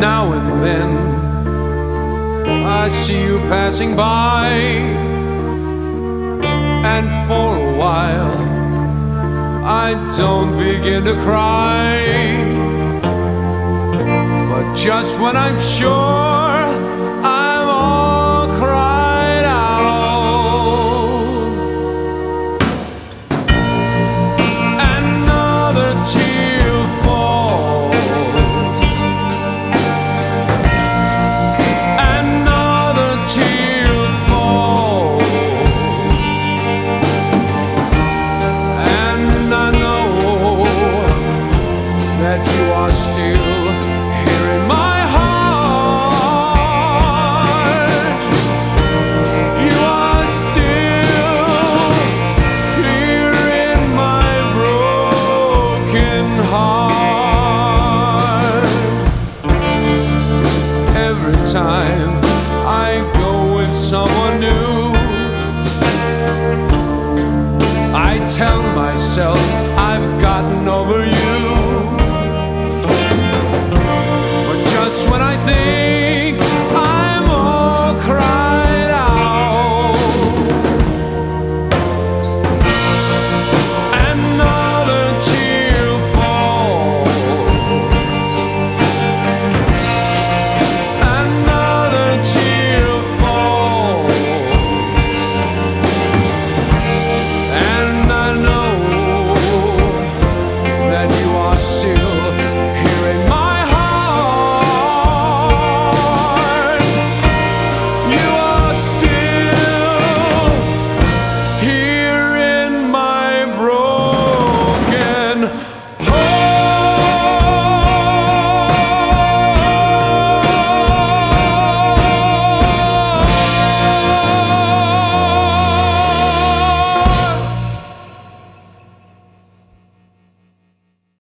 Now and then I see you passing by, and for a while I don't begin to cry. But just when I'm sure I'm all cried out, another tear falls, another tear falls, and I know that you are still here in my heart. You are still here in my broken heart.